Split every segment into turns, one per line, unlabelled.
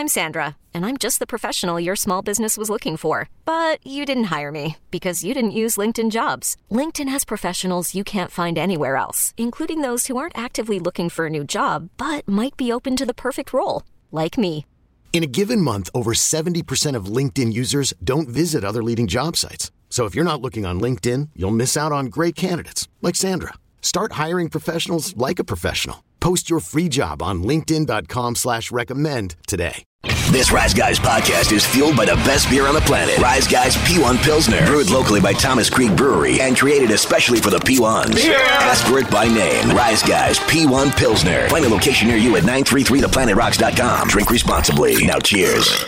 I'm Sandra, and I'm just the professional your small business was looking for. But you didn't hire me because you didn't use LinkedIn Jobs. LinkedIn has professionals you can't find anywhere else, including those who aren't actively looking for a new job, but might be open to the perfect role, like me.
In a given month, over 70% of LinkedIn users don't visit other leading job sites. So if you're not looking on LinkedIn, you'll miss out on great candidates like Sandra. Start hiring professionals like a professional. Post your free job on linkedin.com/recommend today.
This Rise Guys podcast is fueled by the best beer on the planet. Rise Guys P1 Pilsner. Brewed locally by Thomas Creek Brewery and created especially for the P1s. Yeah. Ask for it by name. Rise Guys P1 Pilsner. Find a location near you at 933theplanetrocks.com. Drink responsibly. Now cheers.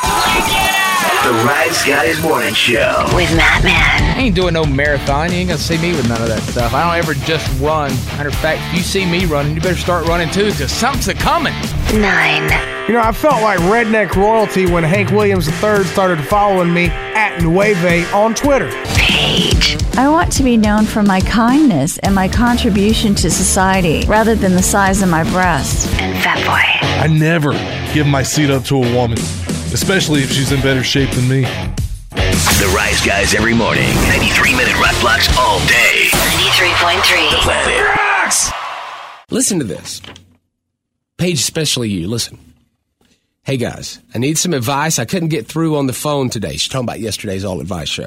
The Rise Guys Morning Show
with Matt Man.
I ain't doing no marathon. You ain't gonna see me with none of that stuff. I don't ever just run. Matter of fact, if you see me running, you better start running too, because something's coming.
9.
You know, I felt like redneck royalty when Hank Williams III started following me at Nueve on Twitter.
Paige.
I want to be known for my kindness and my contribution to society rather than the size of my breasts.
And Fatboy.
I never give my seat up to a woman, especially if she's in better shape than me.
The Rise Guys every morning. 93-minute rock blocks all day.
93.3.
The Planet Rocks.
Listen to this. Paige, especially you. Listen. Hey, guys, I need some advice. I couldn't get through on the phone today. She's talking about yesterday's All Advice show.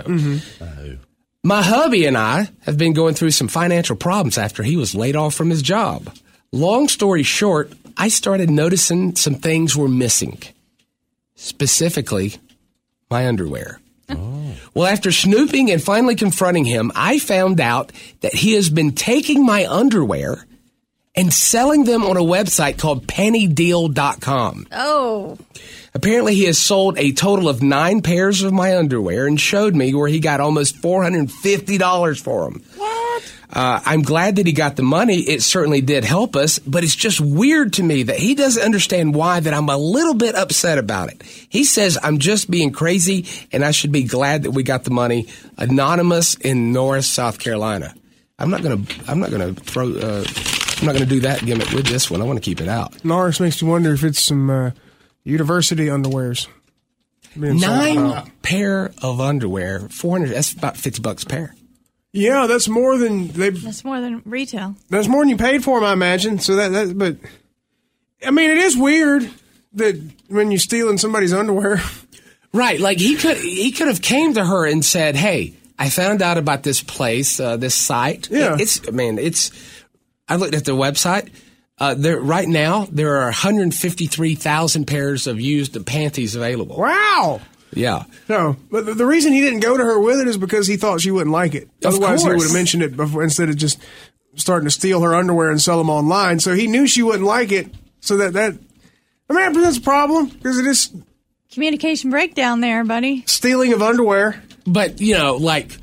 My hubby and I have been going through some financial problems after he was laid off from his job. Long story short, I started noticing some things were missing. Specifically, my underwear. Well, after snooping and finally confronting him, I found out that he has been taking my underwear and selling them on a website called pennydeal.com.
Oh.
Apparently, he has sold a total of 9 pairs of my underwear and showed me where he got almost $450 for them.
What?
I'm glad that he got the money. It certainly did help us, but it's just weird to me that he doesn't understand why that I'm a little bit upset about it. He says I'm just being crazy and I should be glad that we got the money. Anonymous in Norris, South Carolina. I'm not gonna do that gimmick with this one. I want to keep it out.
Norris makes you wonder if it's some university underwears.
9 pair of underwear, $400. That's about $50 a pair.
Yeah, that's more than
That's more than retail.
That's more than you paid for them, I imagine. So but I mean, it is weird that when you're stealing somebody's underwear,
right? Like he could have came to her and said, "Hey, I found out about this place, this site.
Yeah,
I looked at the website. Right now there are 153,000 pairs of used panties available.
Wow."
Yeah.
No, but the reason he didn't go to her with it is because he thought she wouldn't like it. Otherwise, he would have mentioned it before instead of just starting to steal her underwear and sell them online. So he knew she wouldn't like it. So that I mean, that's a problem because it is
communication breakdown there, buddy.
Stealing of underwear.
But like,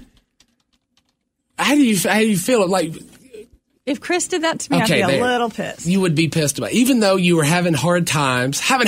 how do you feel? Like,
if Chris did that to me, I'd be a little pissed.
You would be pissed about it. Even though you were having hard times, baby.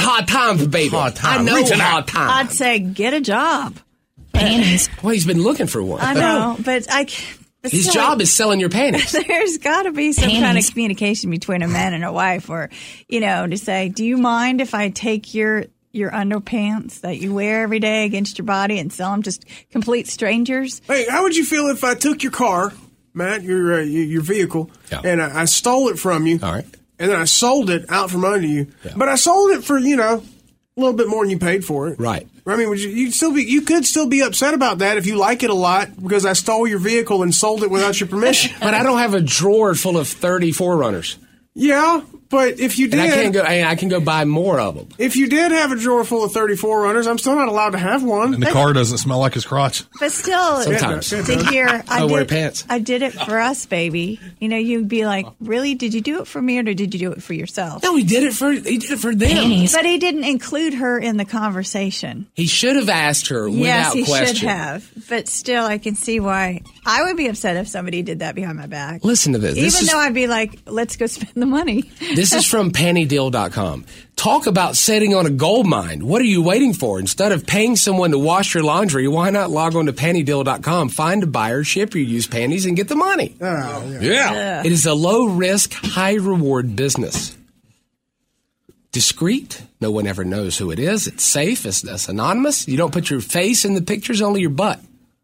I know hard times.
I'd say, get a job.
Panties. Well, he's been looking for one.
I know, but
his job is selling your panties.
There's got to be some kind of communication between a man and a wife, or, to say, do you mind if I take your underpants that you wear every day against your body and sell them to complete strangers?
Hey, how would you feel if I took your car, Matt, your vehicle, and I stole it from you,
all right,
and then I sold it out from under you, but I sold it for, a little bit more than you paid for it.
Right.
I mean, you could still be upset about that if you like it a lot because I stole your vehicle and sold it without your permission.
But I don't have a drawer full of 30 4Runners.
Yeah, but if you did,
and I can go buy more of them.
If you did have a drawer full of 30 4Runners, I'm still not allowed to have one.
And the car doesn't smell like his crotch.
But still,
sometimes
to hear,
I wear pants.
I did it for us, baby. You'd be like, really? Did you do it for me, or did you do it for yourself?
No, he did it for them.
Panties. But he didn't include her in the conversation.
He should have asked her without question.
Yes, he should have. But still, I can see why I would be upset if somebody did that behind my back.
Listen to this.
Even though I'd be like, let's go spend the money.
This is from pennydeal.com. Talk about sitting on a gold mine. What are you waiting for? Instead of paying someone to wash your laundry, why not log on to pennydeal.com, find a buyer, ship your used panties, and get the money?
Yeah.
It is a low-risk, high-reward business. discreet. No one ever knows who it is. It's safe. It's anonymous. You don't put your face in the pictures, only your butt.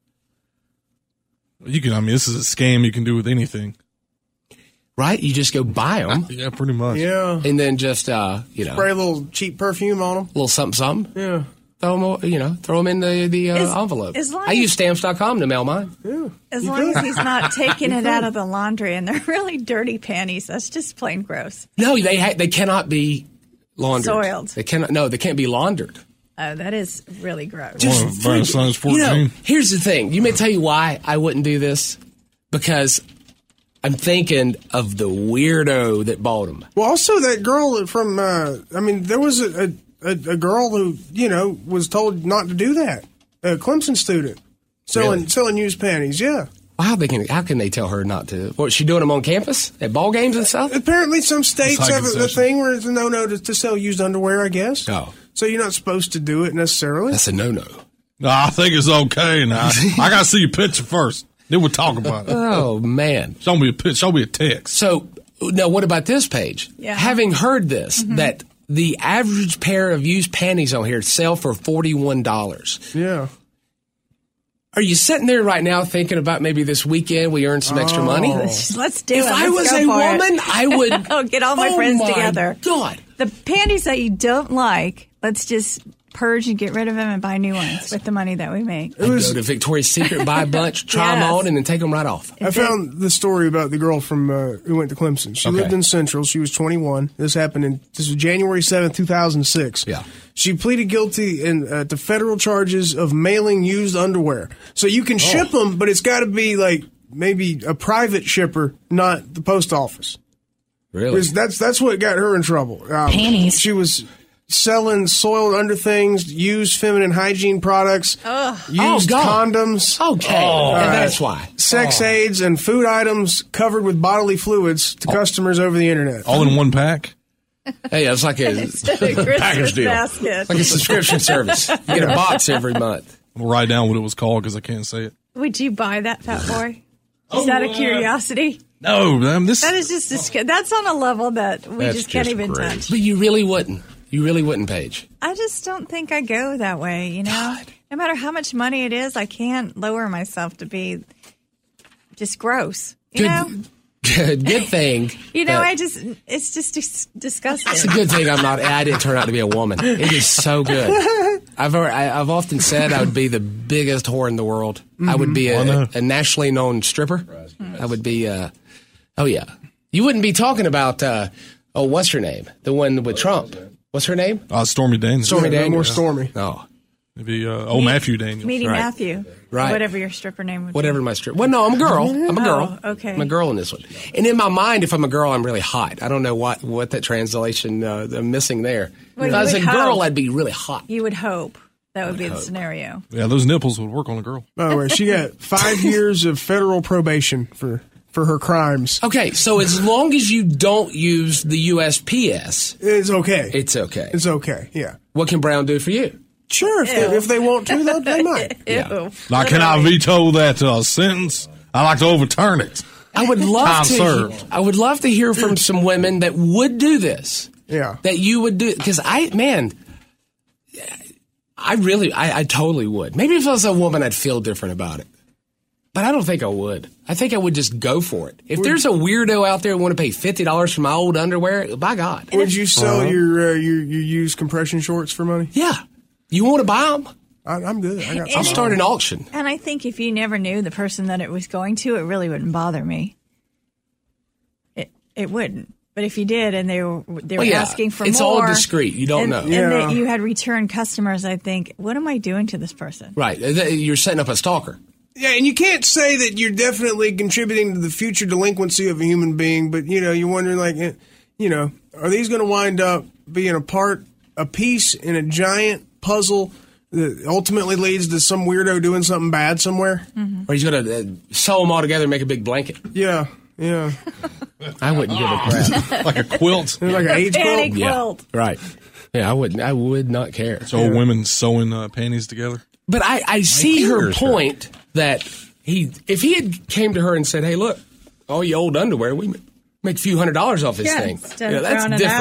This is a scam you can do with anything.
Right? You just go buy them.
Yeah, pretty much.
Yeah.
And then just,
spray a little cheap perfume on them.
A little something.
Yeah.
Throw them in the envelope. I use Stamps.com to mail mine.
Yeah.
As long as he's not taking it out of the laundry and they're really dirty panties, that's just plain gross.
No, they cannot be laundered.
Soiled.
They can't be laundered.
Oh, that is really gross.
My son's 14.
Here's the thing. You may tell you why I wouldn't do this. Because I'm thinking of the weirdo that bought them.
Well, also that girl from, there was a girl who, was told not to do that. A Clemson student selling used panties, yeah.
Well, how can they tell her not to? What, is she doing them on campus at ball games and stuff?
Apparently some states have a thing where it's a no-no to sell used underwear, I guess.
Oh.
So you're not supposed to do it necessarily.
That's a no-no.
No, I think it's okay now. I got to see your picture first. Then we'll talk about it.
Oh, man.
Show me a picture. Show me a text.
So, now what about this page?
Yeah.
Having heard this, that the average pair of used panties on here sell for $41.
Yeah.
Are you sitting there right now thinking about maybe this weekend we earn some extra money?
Let's do it.
If I was a woman, I would
get all my friends together.
God.
The panties that you don't like, let's just purge and get rid of them and buy new ones with the money that we make.
I'd go to Victoria's Secret, buy a bunch, try them on, and then take them right off.
I found the story about the girl from who went to Clemson. She lived in Central. She was 21. This was January 7th, 2006.
Yeah.
She pleaded guilty to federal charges of mailing used underwear. So you can ship them, but it's got to be like maybe a private shipper, not the post office.
Really?
That's what got her in trouble.
Panties.
She was selling soiled underthings, used feminine hygiene products, used condoms.
Okay. And that's why.
Sex aids and food items covered with bodily fluids to customers over the internet.
All in one pack?
Hey, it's like a package deal.
Basket.
Like a subscription service. You get a box every month.
I'll write down what it was called because I can't say it.
Would you buy that, Fat Boy? Is that a curiosity?
No,
that is just that's on a level that we just can't even touch.
But you really wouldn't. You really wouldn't, Paige.
I just don't think I go that way, God. No matter how much money it is, I can't lower myself to be just gross.
Good thing.
It's just disgusting.
It's a good thing I didn't turn out to be a woman. It is so good. I've often said I would be the biggest whore in the world. I would be a nationally known stripper. I would be, You wouldn't be talking about, what's her name? The one with Trump. What's her name?
Stormy Daniels.
Stormy Daniels. More Stormy.
Oh.
Maybe Matthew Daniels.
Meeting
right.
Matthew.
Right.
Whatever your stripper name would
Whatever
be.
my stripper. Well, no, I'm a girl. I'm a girl.
Oh, okay.
I'm a girl in this one. And in my mind, if I'm a girl, I'm really hot. I don't know what that translation I'm missing there.
Well,
if I was a
hope.
girl, I'd be really hot.
You would hope. That would be the scenario.
Yeah, those nipples would work on a girl.
By the way, she got 5 years of federal probation for her crimes.
Okay, so as long as you don't use the USPS,
it's okay.
It's okay.
It's okay. Yeah.
What can Brown do for you?
Sure, if they want to, they might.
Yeah.
Now, can I veto that sentence? I like to overturn it.
I would love
Time
to.
served.
I would love to hear from some women that would do this.
Yeah.
That you would do, because I totally would. Maybe if I was a woman, I'd feel different about it. But I don't think I would. I think I would just go for it. If there's a weirdo out there who want to pay $50 for my old underwear, by God.
Would you sell your used compression shorts for money?
Yeah. You want to buy them?
I'm good.
I'll start an auction.
And I think if you never knew the person that it was going to, it really wouldn't bother me. It wouldn't. But if you did and they were asking for
it's
more.
It's all discreet. You don't know.
And that you had return customers, I think, what am I doing to this person?
Right. You're setting up a stalker.
Yeah, and you can't say that you're definitely contributing to the future delinquency of a human being, but, you're wondering, are these going to wind up being a piece in a giant puzzle that ultimately leads to some weirdo doing something bad somewhere?
Mm-hmm.
Or he's going to sew them all together and make a big blanket.
Yeah.
I wouldn't give a crap.
Like a quilt.
Like an AIDS quilt?
Quilt.
Yeah, right. Yeah, I wouldn't. I would not care.
So women sewing panties together?
But I see her point that if he had came to her and said, hey, look, all your old underwear, we make a few $100s off this thing.
Instead of throwing it out.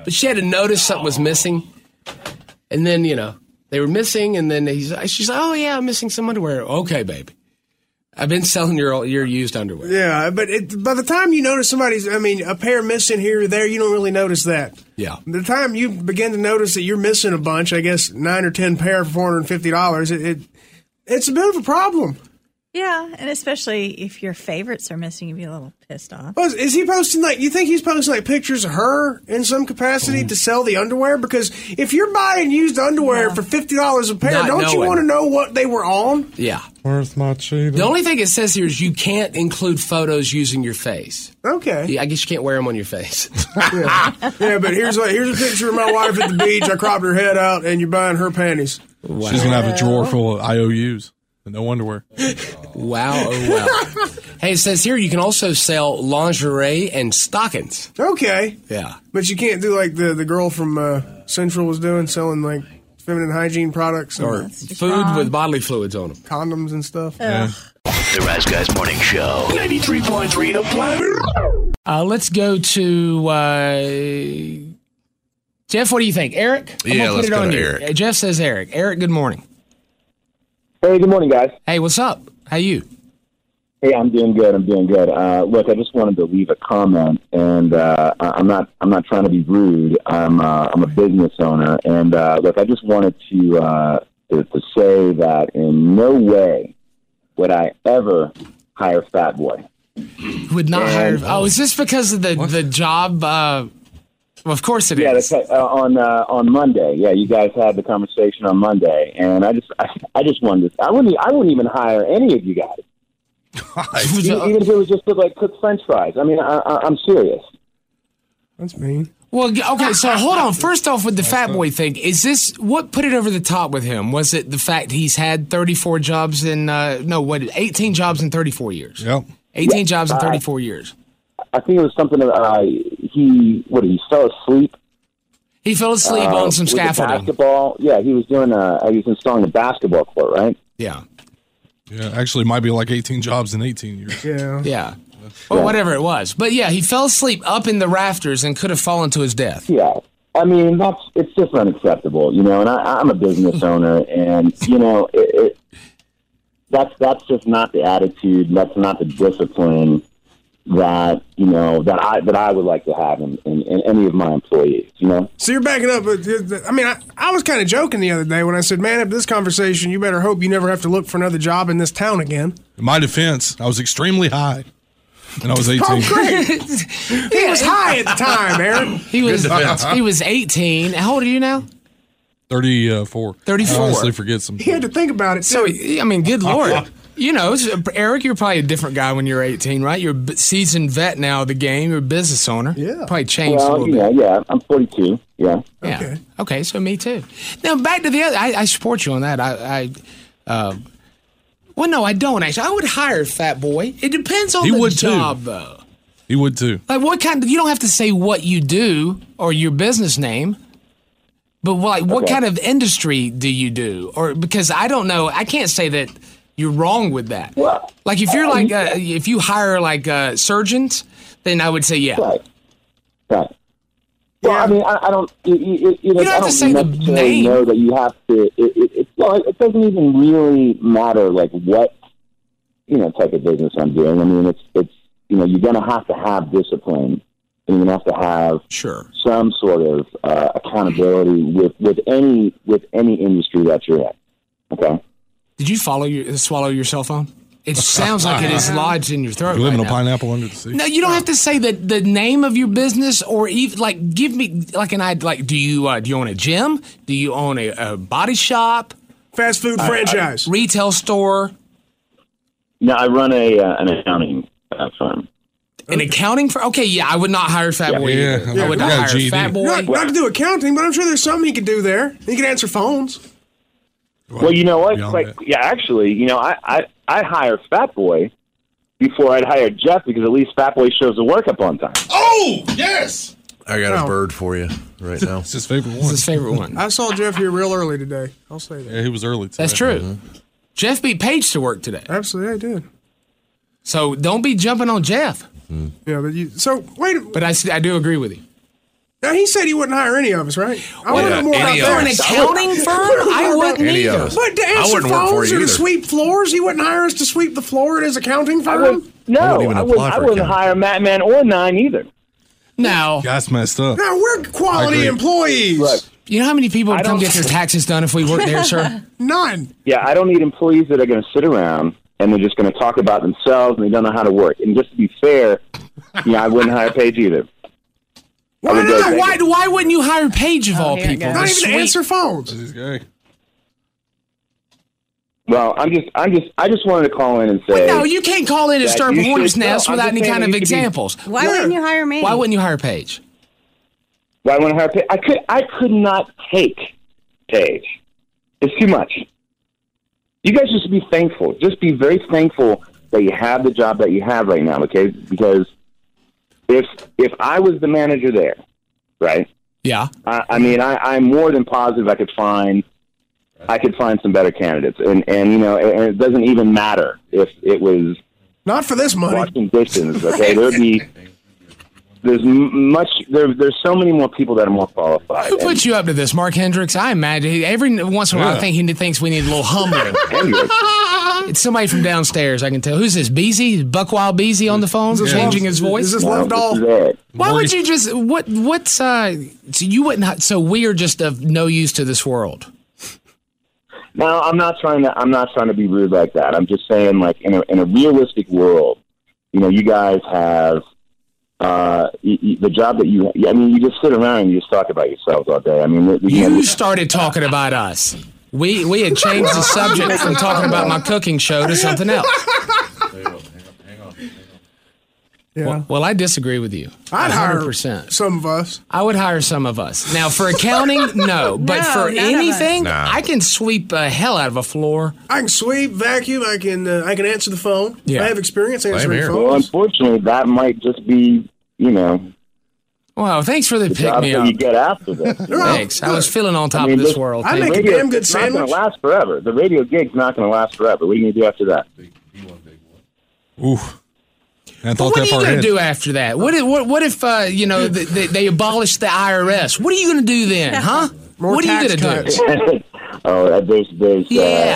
But she had to notice something was missing. And then, they were missing, and then she's like, oh, yeah, I'm missing some underwear. Okay, baby. I've been selling your used underwear.
Yeah, but by the time you notice a pair missing here or there, you don't really notice that.
Yeah.
The time you begin to notice that you're missing a bunch, I guess 9 or 10 pair for $450, it's a bit of a problem.
Yeah, and especially if your favorites are missing, you'd be a little pissed off.
Well, is he posting you think he's posting pictures of her in some capacity to sell the underwear? Because if you're buying used underwear for $50 a pair, don't you want to know what they were on?
Yeah.
Where's my cheetah?
The only thing it says here is you can't include photos using your face.
Okay.
Yeah, I guess you can't wear them on your face.
Yeah, but here's a picture of my wife at the beach. I cropped her head out, and you're buying her panties.
Wow. She's going to have a drawer full of IOUs. No underwear.
Wow, oh wow. Hey, it says here you can also sell lingerie and stockings.
Okay.
Yeah.
But you can't do like the girl from Central was doing, selling like feminine hygiene products.
Or food with bodily fluids on them.
Condoms and stuff.
The Rise Guys Morning Show. 93.3 The Planet.
Let's go to Jeff. What do you think? Eric?
Yeah, let's go to Eric.
Jeff says Eric. Eric, good morning.
Hey, good morning, guys.
Hey, what's up? How you?
Hey, I'm doing good. Look, I just wanted to leave a comment, and I'm not trying to be rude. I'm a business owner, and look, I just wanted to say that in no way would I ever hire Fat Boy.
Would not hire. Oh, is this because of the job? Well, of course it is.
Yeah, on Monday. Yeah, you guys had the conversation on Monday, and I just wanted to. I wouldn't even hire any of you guys, even if it was just to cook French fries. I mean, I'm serious.
That's mean.
Well, okay, so hold on. First off, with the Fat Boy thing, is this what put it over the top with him? Was it the fact he's had 34 jobs in 18 jobs in 34 years?
Yep.
18 jobs in 34 years.
I think it was something he fell asleep.
He fell asleep on some scaffolding.
Basketball. Yeah, he was doing he was installing a basketball court, right?
Yeah.
Yeah, actually, it might be like 18 jobs in 18 years.
Yeah.
Yeah. Well, whatever it was. But yeah, he fell asleep up in the rafters and could have fallen to his death.
Yeah. I mean, it's just unacceptable, and I'm a business owner, and, that's just not the attitude, that's not the discipline that I would like to have in any of my employees.
So you're backing up. I mean, I was kind of joking the other day when I said, "Man, after this conversation, you better hope you never have to look for another job in this town again."
In my defense, I was extremely high, and I was 18.
Oh, great! He was high at the time, Aaron.
He was 18. How old are you now?
34.
34.
I honestly forget some.
He had to think about it.
So I mean, good Lord. Eric, you're probably a different guy when you're 18, right? You're a seasoned vet now of the game. You're a business owner.
Yeah.
Probably changed a little bit.
Yeah, I'm 42. Yeah.
Okay, so me too. Now, back to the other. I support you on that. Well, no, I don't, actually. I would hire Fat Boy. It depends on the job, though.
He would, too.
Like, what kind of... You don't have to say what you do or your business name. But, what kind of industry do you do? Or because I don't know. I can't say that... You're wrong with that.
Well,
like if you're if you hire surgeons, then I would say yeah.
Right. Well, I mean, I don't. You don't
have to say the name.
Know that you have to. It doesn't even really matter what type of business I'm doing. I mean, it's you're going to have discipline, and you're going to have some sort of accountability with any industry that you're in. Okay.
Did you swallow your cell phone? It sounds like it is lodged in your throat.
You're living a pineapple under the sea.
No, you don't have to say the name of your business, or even give me an idea. Do you own a gym? Do you own a body shop?
Fast food franchise?
Retail store?
No, I run an accounting firm.
An accounting firm? Okay, yeah, I would not hire Fat Boy.
Yeah,
I would not hire Fat Boy.
Not to do accounting, but I'm sure there's something he could do there. He could answer phones.
Well, you know what? Actually, I hire Fat Boy before I'd hire Jeff because at least Fat Boy shows the work up on time.
Oh, yes!
I got a bird for you right now.
It's his favorite one.
It's his favorite one.
I saw Jeff here real early today. I'll say that.
Yeah, he was early today.
That's true. Mm-hmm. Jeff beat Paige to work today.
Absolutely, I did.
So don't be jumping on Jeff.
Yeah, but wait.
But I do agree with you.
Now, he said he wouldn't hire any of us, right? I want to know more about
For an
that.
accounting firm? I wouldn't either.
But to answer phones or to sweep floors, he wouldn't hire us to sweep the floor at his accounting firm?
I wouldn't hire Madman or Nine either.
No.
That's messed up.
No, we're quality employees.
Look,
you know how many people would come get their taxes done if we worked there, sir?
None.
Yeah, I don't need employees that are going to sit around and they're just going to talk about themselves and they don't know how to work. And just to be fair, I wouldn't hire Paige either.
Why wouldn't you hire Paige of all people?
Not even to answer phones.
Well, I just wanted to call in and say.
No, you can't call in and stir up a hornet's nest without any kind of examples.
Why wouldn't you hire me?
Why wouldn't you hire Paige?
Why wouldn't I hire Paige? I could not take Paige. It's too much. You guys just be thankful. Just be very thankful that you have the job that you have right now, okay? Because if I was the manager there, right?
Yeah.
I'm more than positive I could find some better candidates, and it doesn't even matter if it was
not for this money.
Washing dishes, okay? There's so many more people that are more qualified.
Who put you up to this, Mark Hendricks? I imagine every once in a while I think he thinks we need a little humbling. It's somebody from downstairs. I can tell. Who's this? Beezy? Buckwild Beezy on the phone, changing his voice.
Is this Lovedoll?
Why would you just so you wouldn't? So we are just of no use to this world.
No, I'm not trying to be rude like that. I'm just saying, like in a realistic world, you guys have the job that you. I mean, you just sit around and you just talk about yourselves all day. I mean,
you started talking about us. We had changed the subject from talking about my cooking show to something else.
Yeah.
Well, I disagree with you.
I'd
100%.
hire some of us.
I would hire some of us. Now, for accounting, no. But for anything, I can sweep the hell out of a floor.
I can sweep, vacuum. I can answer the phone.
Yeah.
I have experience answering phones.
Well, unfortunately, that might just be,
Well, thanks for the pick me up.
You get after this.
Thanks. I was feeling on top of this world.
I make a damn good sandwich.
It's not going to last forever. The radio gig's not going to last forever. What are you going to do after that?
Oof.
What are you going to do after that? What if they abolish the IRS? What are you going to do then, huh? What are you going to do?
There's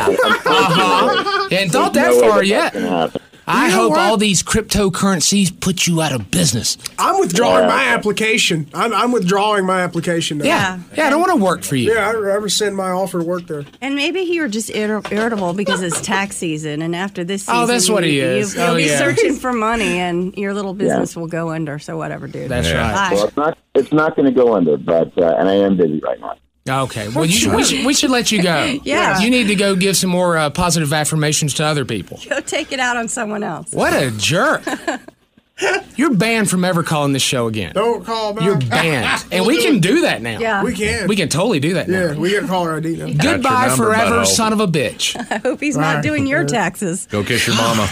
And not that far yet. I hope all these cryptocurrencies put you out of business.
I'm withdrawing my application. I'm withdrawing my application now.
Yeah, I don't want to work for you.
Yeah, I rescind my offer to work there.
And maybe you're just irritable because it's tax season, and after this season,
that's what he is.
You'll be searching for money, and your little business will go under. So whatever, dude.
That's right.
Well, it's not going to go under, but and I am busy right now.
Okay. Well, we should let you go.
Yeah.
You need to go give some more positive affirmations to other people.
Go take it out on someone else.
What a jerk. You're banned from ever calling this show again.
Don't call back.
You're banned. And we can do that now.
Yeah.
We can.
We can totally do that now.
Yeah, we get caller ID now.
Goodbye forever, son of a bitch.
I hope he's not doing your taxes.
Go kiss your mama.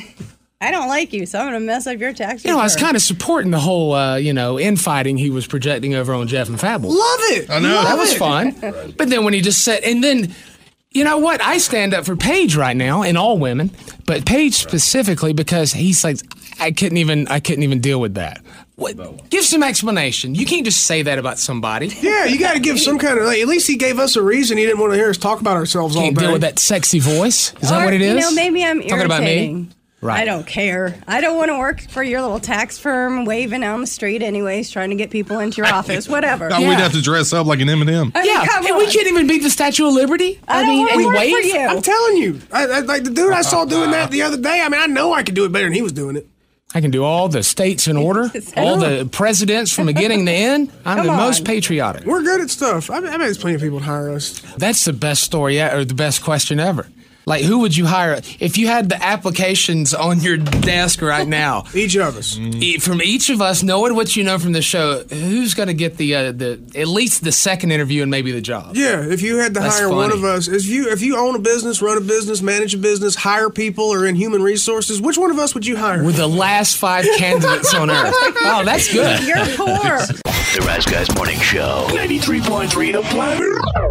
I don't like you, so I'm going to mess up your tax return.
I was kind of supporting the whole, infighting he was projecting over on Jeff and Fabble.
Love it.
I know.
That was fun. But then when he just said, and then, you know what? I stand up for Paige right now, and all women, but Paige specifically because he's like, I couldn't even deal with that. What? Give some explanation. You can't just say that about somebody.
Yeah, you got to give some kind of. At least he gave us a reason. He didn't want to hear us talk about ourselves all day.
Can't deal with that sexy voice. Is that what it is?
Maybe I'm irritating.
Talking about me? Right.
I don't care. I don't want to work for your little tax firm waving down the street anyways, trying to get people into your office, whatever.
We'd have to dress up like an M&M.
And we can't even beat the Statue of Liberty.
We wave for you.
I'm telling you. Like the dude I saw doing that the other day, I know I could do it better than he was doing it.
I can do all the states in order, all the presidents from beginning to end. I'm the most patriotic.
We're good at stuff. I bet there's plenty of people to hire us.
That's the best story or the best question ever. Like, who would you hire? If you had the applications on your desk right now.
Each of us.
From each of us, knowing what you know from the show, who's going to get the at least the second interview and maybe the job?
Yeah, if you had to hire one of us, if you own a business, run a business, manage a business, hire people, or in human resources, which one of us would you hire?
We're the last 5 candidates on earth. Oh, that's good.
You're poor.
The Rise Guys Morning Show.
93.3 The Planet.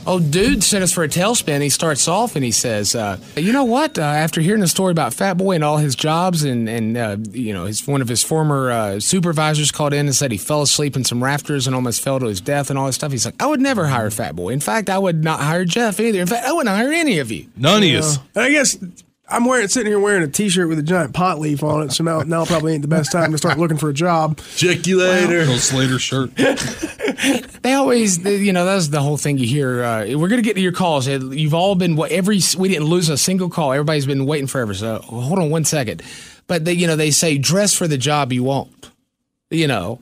Oh, dude sent us for a tailspin. He starts off and he says, you know what? After hearing the story about Fat Boy and all his jobs and one of his former supervisors called in and said he fell asleep in some rafters and almost fell to his death and all this stuff. He's like, I would never hire Fat Boy. In fact, I would not hire Jeff either. In fact, I wouldn't hire any of you.
None of you.
I guess I'm sitting here wearing a T-shirt with a giant pot leaf on it, so now probably ain't the best time to start looking for a job.
Check you later.
Little Slater shirt.
They always, that's the whole thing you hear. We're going to get to your calls. You've all been, we didn't lose a single call. Everybody's been waiting forever, so hold on one second. But, they say dress for the job you want,
Yeah.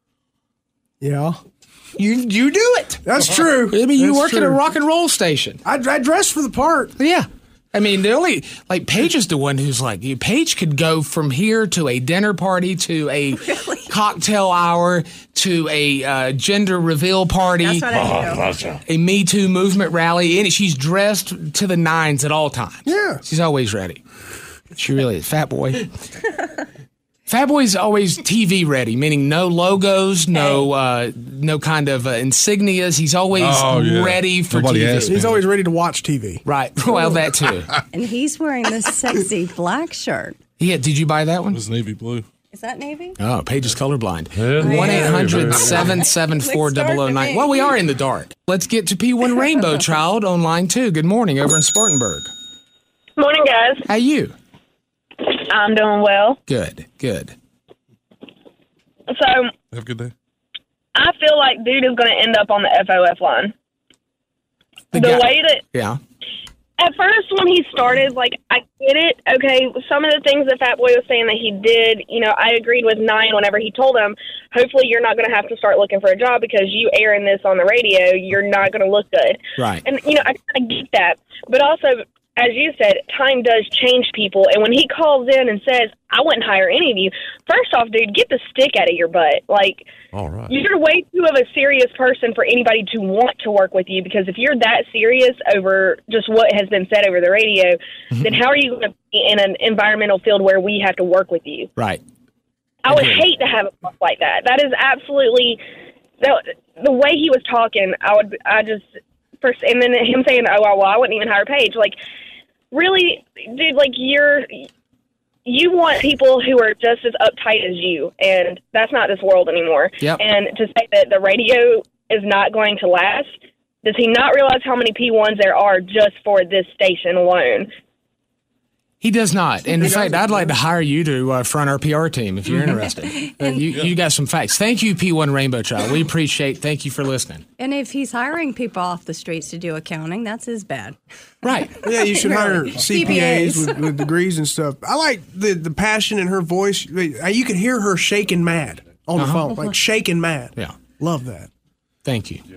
You do it.
That's true.
I mean, you
That's
work
true.
at a rock and roll station.
I dress for the part.
Yeah. I mean, Paige is the one who's like, Paige could go from here to a dinner party to a cocktail hour to a gender reveal party.
That's what I do.
A Me Too movement rally. And she's dressed to the nines at all times.
Yeah.
She's always ready. She really is. Fat Boy. Fat Boy's always TV ready, meaning no logos, no kind of insignias. He's always ready for
Nobody
TV.
He's always ready to watch TV.
Right. Well, that too.
And he's wearing this sexy black shirt.
Yeah. Did you buy that one?
It was navy blue.
Is that navy?
Oh, Paige is colorblind.
Yeah.
1-800-774-009. Well, we are in the dark. Let's get to P1 Rainbow Child on line 2. Good morning over in Spartanburg.
Morning, guys.
How you?
I'm doing well.
Good.
So,
Have a good day.
I feel like dude is going to end up on the FOF line. The way that...
Yeah.
At first, when he started, I get it. Okay, some of the things that Fat Boy was saying that he did, I agreed with Nine whenever he told him, hopefully you're not going to have to start looking for a job because you airing this on the radio, you're not going to look good.
Right.
And, I kind of get that. But also, as you said, time does change people. And when he calls in and says, I wouldn't hire any of you, first off, dude, get the stick out of your butt.
All right.
You're way too of a serious person for anybody to want to work with you, because if you're that serious over just what has been said over the radio, then how are you going to be in an environmental field where we have to work with you?
Right.
I would hate to have a boss like that. That is absolutely the way he was talking. And then him saying, "Oh well, I wouldn't even hire Paige." Really, dude, you want people who are just as uptight as you, and that's not this world anymore.
Yep.
And to say that the radio is not going to last, does he not realize how many P1s there are just for this station alone?
He does not. And in fact, I'd like to hire you to front our PR team if you're interested. You got some facts. Thank you, P1 Rainbow Child. We appreciate. Thank you for listening.
And if he's hiring people off the streets to do accounting, that's his bad.
Right.
Yeah, you should hire CPAs with degrees and stuff. I like the passion in her voice. You could hear her shaking mad on the phone, shaking mad.
Yeah.
Love that.
Thank you.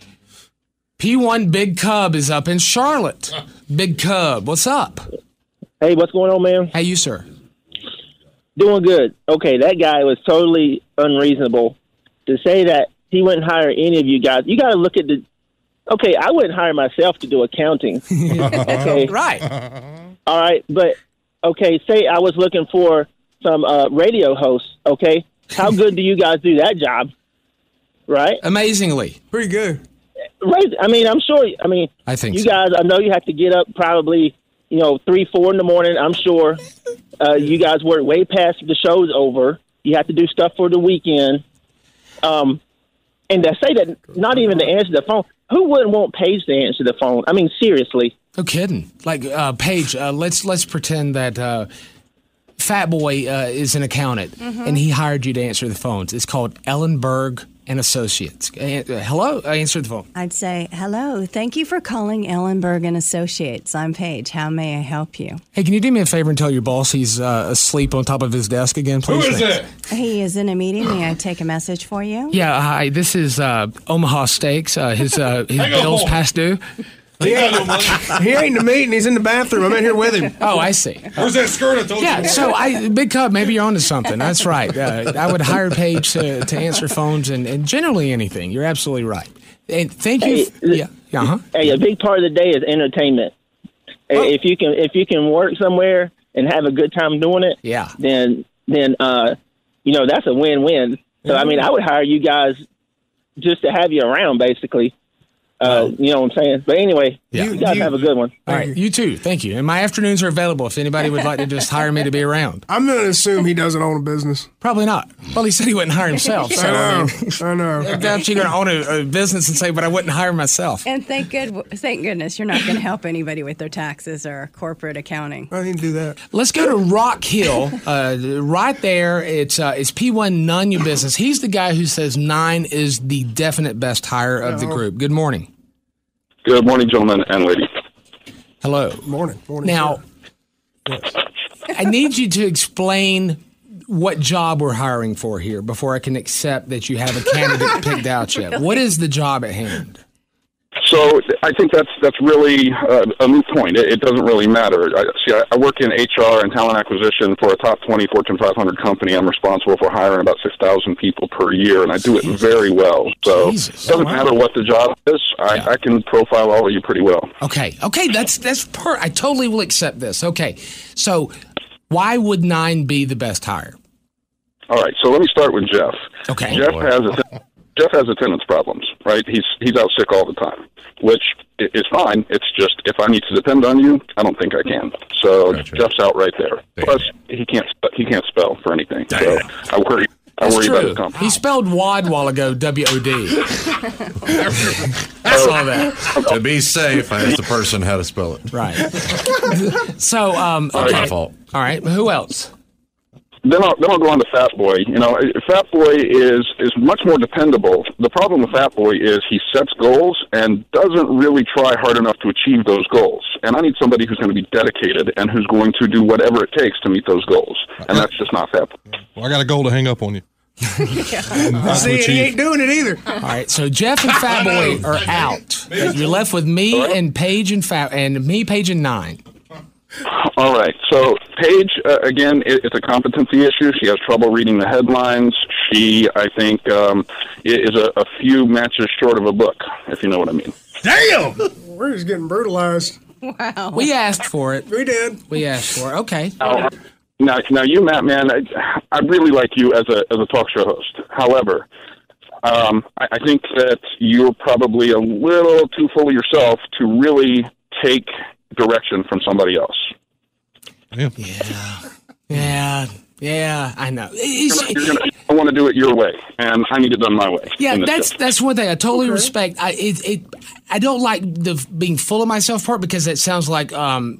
P1 Big Cub is up in Charlotte. Big Cub, what's up?
Hey, what's going on, man?
How you, sir?
Doing good. Okay, that guy was totally unreasonable to say that he wouldn't hire any of you guys. You got to look at okay, I wouldn't hire myself to do accounting. Okay.
Right.
All right, but, okay, say I was looking for some radio hosts, okay? How good do you guys do that job? Right?
Amazingly.
Pretty good.
Right. I mean, I'm sure.
I think
you guys, I know you have to get up probably 3, 4 in the morning. I'm sure you guys work way past the show's over. You have to do stuff for the weekend. And to say that, not even to answer the phone, who wouldn't want Paige to answer the phone? I mean, seriously.
No kidding. Paige, let's pretend that Fat Boy is an accountant, and he hired you to answer the phones. It's called Ellenberg and Associates. Hello? Answer the phone.
I'd say, hello, thank you for calling Ellenberg and Associates. I'm Paige. How may I help you?
Hey, can you do me a favor and tell your boss he's asleep on top of his desk again, please?
Who is it?
He is in a meeting. May I take a message for you?
Yeah, hi. This is Omaha Steaks. His bill's past due.
He ain't in the meeting. He's in the bathroom. I'm in here with him.
Oh, I see.
Where's that skirt I told you?
Yeah, so Big Cub, maybe you're onto something. That's right. I would hire Paige to answer phones and generally anything. You're absolutely right. And thank you.
Hey, a big part of the day is entertainment. If you can work somewhere and have a good time doing it, then that's a win-win. So I mean, I would hire you guys just to have you around, basically. You know what I'm saying? But anyway, you guys have a good one.
All right, you too. Thank you. And my afternoons are available if anybody would like to just hire me to be around.
I'm going to assume he doesn't own a business.
Probably not. Well, he said he wouldn't hire himself. So,
I know.
I'm actually going to own a business and say, but I wouldn't hire myself.
And thank goodness you're not going to help anybody with their taxes or corporate accounting.
I didn't do that.
Let's go to Rock Hill. Right there, it's P1 None Your Business. He's the guy who says 9 is the definite best hire of the group. Good morning.
Good morning, gentlemen and ladies.
Hello.
Morning.
Now, I need you to explain what job we're hiring for here before I can accept that you have a candidate picked out yet. What is the job at hand?
So I think that's really a moot point. It doesn't really matter. I work in HR and talent acquisition for a top 20 Fortune 500 company. I'm responsible for hiring about 6,000 people per year, and I do it very well. So it doesn't matter what the job is. I can profile all of you pretty well.
Okay, I totally will accept this. Okay, so why would 9 be the best hire?
All right, so let me start with Jeff.
Okay.
Jeff has attendance problems, right? He's out sick all the time, which is fine. It's just if I need to depend on you, I don't think I can. So Jeff's out right there. Plus, he can't spell for anything. So I worry about his company.
He spelled WOD while ago, W-O-D. I saw that.
To be safe, I asked the person how to spell it.
Right. So,
my fault.
All right. Who else?
Then I'll go on to Fat Boy. You know, Fat Boy is much more dependable. The problem with Fat Boy is he sets goals and doesn't really try hard enough to achieve those goals. And I need somebody who's going to be dedicated and who's going to do whatever it takes to meet those goals. And that's just not Fat Boy.
Well, I got a goal to hang up on you.
See, he ain't doing it either.
All right, so Jeff and Fat Boy are out. You're left with me and Paige and Paige and 9.
All right. So Paige, again, it's a competency issue. She has trouble reading the headlines. She, I think, is a few matches short of a book, if you know what I mean.
Damn! We're just getting brutalized.
Wow.
We asked for it.
We did.
We asked for it. Okay.
Now you, Matt, man, I really like you as a talk show host. However, I think that you're probably a little too full of yourself to really take direction from somebody else.
Yeah, I know.
I want to do it your way, and I need it done my way.
Yeah, that's one thing I totally respect. I don't like the being full of myself part because it sounds like I'm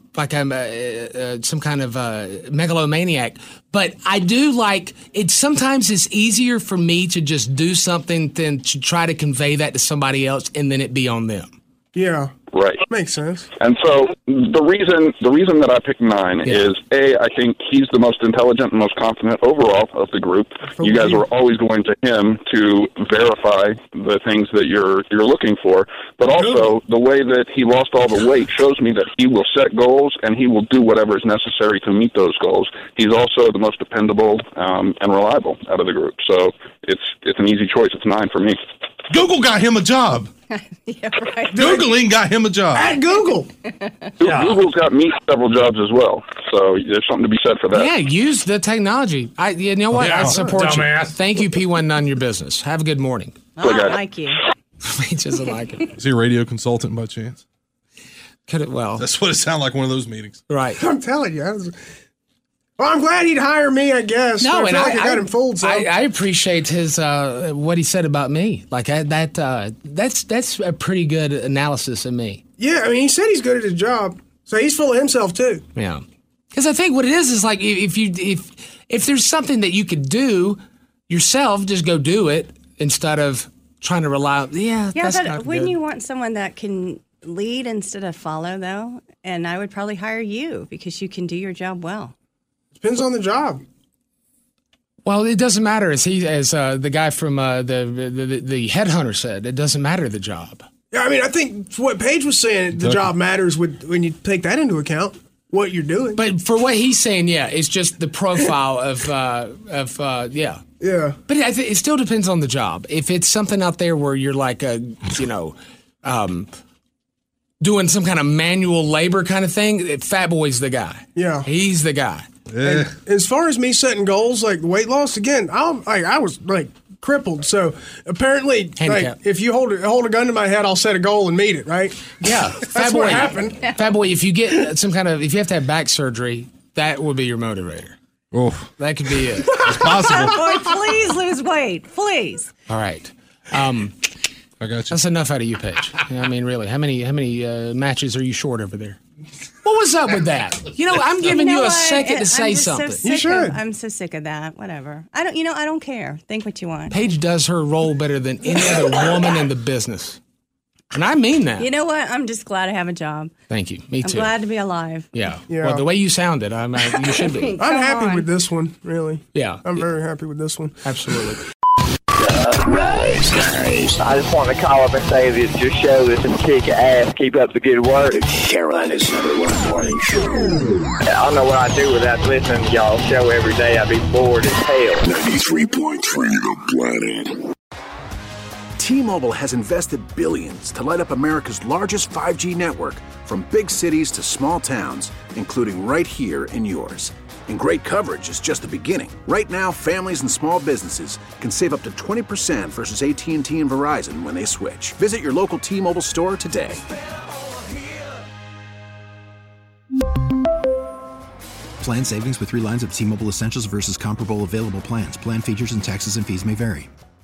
some kind of megalomaniac. But I do like it. Sometimes it's easier for me to just do something than to try to convey that to somebody else and then it be on them.
Yeah.
Right.
Makes sense.
And so the reason that I picked 9 is, A, I think he's the most intelligent and most confident overall of the group. You guys are always going to him to verify the things that you're looking for. But also, the way that he lost all the weight shows me that he will set goals and he will do whatever is necessary to meet those goals. He's also the most dependable and reliable out of the group. So it's an easy choice. It's 9 for me.
Google got him a job.
Yeah, right.
Googling got him a job.
At Google.
Google's got me several jobs as well. So there's something to be said for that.
Yeah, use the technology. You know what?
Yeah,
I support
dumbass.
you. Thank you, P1 None Your Business. Have a good morning.
Oh, I like you.
He doesn't like it.
Is he a radio consultant by chance?
Could it? Well,
that's what it sounded like, one of those meetings.
Right.
I'm telling you. Well, I'm glad he'd hire me, I guess.
No,
I feel like I got him fooled. So.
I appreciate his what he said about me. Like that's a pretty good analysis of me.
Yeah, I mean, he said he's good at his job, so he's full of himself too.
Yeah, because I think what it is like if there's something that you could do yourself, just go do it instead of trying to rely on. Yeah, that's
but
not
wouldn't
good.
you want someone that can lead instead of follow, though? And I would probably hire you because you can do your job well.
Depends on the job.
Well, it doesn't matter, as the guy from the headhunter said. It doesn't matter the job.
Yeah, I mean, I think what Paige was saying, the job matters when you take that into account, what you're doing.
But for what he's saying, yeah, it's just the profile of yeah.
Yeah.
But I think it still depends on the job. If it's something out there where you're like doing some kind of manual labor kind of thing, Fat Boy's the guy.
Yeah.
He's the guy.
And as far as me setting goals like weight loss, again, I was like crippled. So apparently,
Handicap.
if you hold a gun to my head, I'll set a goal and meet it. Right?
Yeah,
That's what happened.
Fat Boy, if you get if you have to have back surgery, that would be your motivator.
Oh,
that could be it.
It's possible.
Boy, please lose weight, please.
All right.
I got you.
That's enough out of you, Paige. I mean, really, how many matches are you short over there? What was up with that? You know, I'm giving you a second to say something.
You should. I'm so sick of that. Whatever. I don't care. Think what you want.
Paige does her role better than any other woman in the business. And I mean that.
You know what? I'm just glad I have a job.
Thank you. Me too.
I'm glad to be alive.
Yeah. Well, the way you sounded, you should be.
I'm happy with this one, really.
Yeah.
I'm very happy with this one.
Absolutely.
Rise Guys. I just want to call up and say that your show is some kick ass. Keep up the good work.
Carolina's #1 morning show.
I don't know what I'd do without listening to y'all's show every day. I'd be bored as hell.
93.3 The Planet.
T-Mobile has invested billions to light up America's largest 5G network, from big cities to small towns, including right here in yours. And great coverage is just the beginning. Right now, families and small businesses can save up to 20% versus AT&T and Verizon when they switch. Visit your local T-Mobile store today.
Plan savings with 3 lines of T-Mobile Essentials versus comparable available plans. Plan features and taxes and fees may vary.